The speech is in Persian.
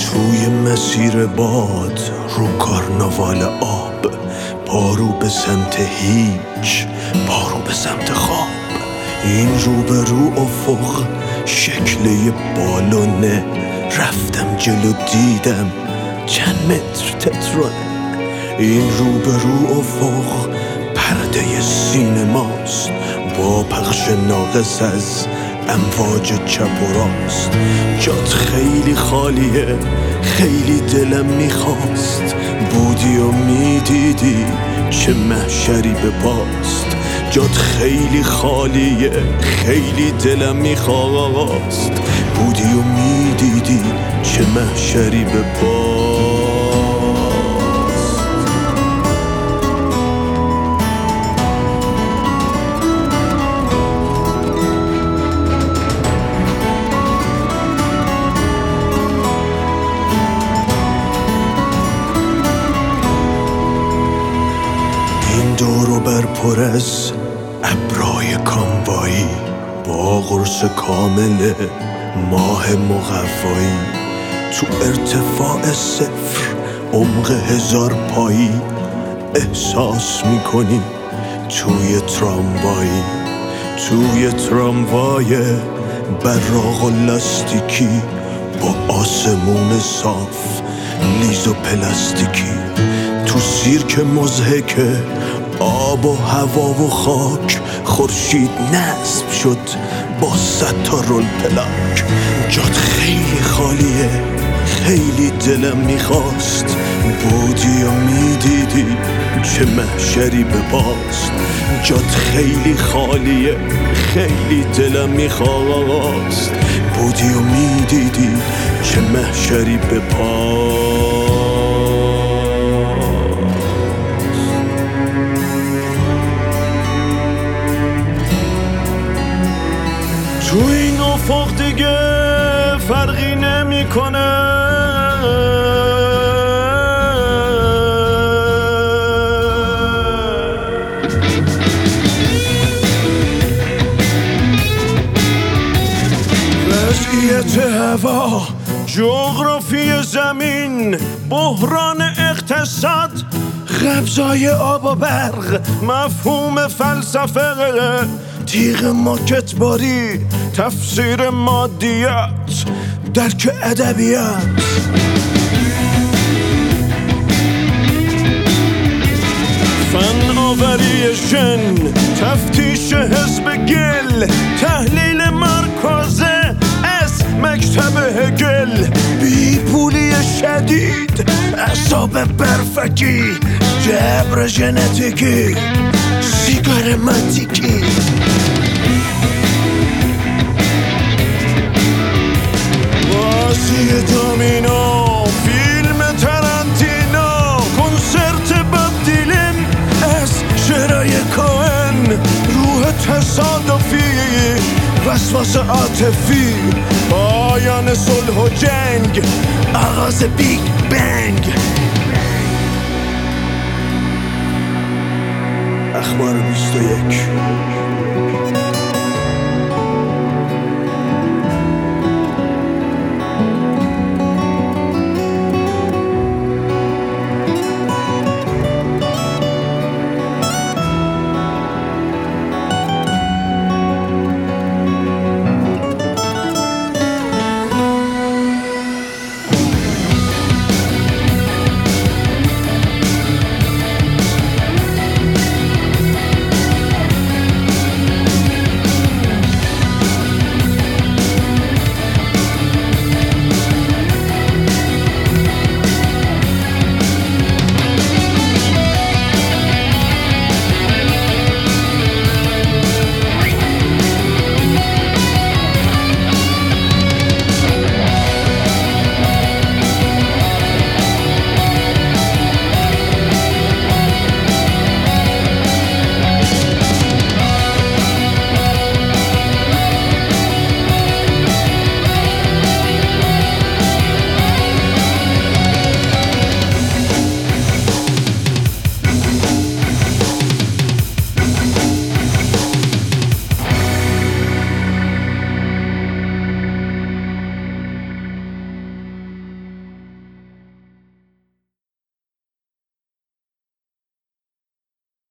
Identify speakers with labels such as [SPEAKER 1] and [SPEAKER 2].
[SPEAKER 1] توی مسیر باد رو کارناوال آب، پارو به سمت هیچ، پارو به سمت خواب. این رو به رو افق شکل یه بالونه، رفتم جلو دیدم چند متر تترونه. این رو به رو افق پرده سینماست، با پخش ناقص از امواج چپ و راست. جات خیلی خالیه، خیلی دلم میخواست بودی و میدیدی چه محشری به پاست. جات خیلی خالیه، خیلی دلم میخواست بودی و میدیدی چه محشری به پاست. این دورو بر پر از ابرای کاموایی، با قرص کامل ماه مقوایی. تو ارتفاع صفر عمق 1000 پایی، احساس میکنی توی تراموایی. توی تراموای براق و لاستیکی، با آسمون صاف لیز و پلاستیکی. تو سیرک مضحکه آب و هوا و خاک، خورشید نصب شد با 100 تا رول پلاک. جات خیلی خالیه، خیلی دلم میخواست بودی و میدیدی چه محشری به پاست. جات خیلی خالیه، خیلی دلم میخواست بودی و میدیدی چه محشری به پاست. تو این افق دیگه فرقی نمیکنه، وضعیت هوا، جغرافی زمین، بحران اقتصاد، قبضای آب و برق، مفهوم فلسفه، تیغ ماکتباری، تفسیر مادیات، درک ادبیات. فن آوری ژن، تفتیش حزب گل، تحلیل مرکزه از مکتب هگل، بیپولی شدید، اعصاب برفکی، جبر ژنتیکی، سیگار ماتیکی. بازی دامینو، فیلم ترنتینو، کنسرت باب دیلن از شعرهای کوهن، روح تصادفی، وسواس عاطفی، پایان صلح و جنگ، آغاز بیگ بنگ. اخبار 21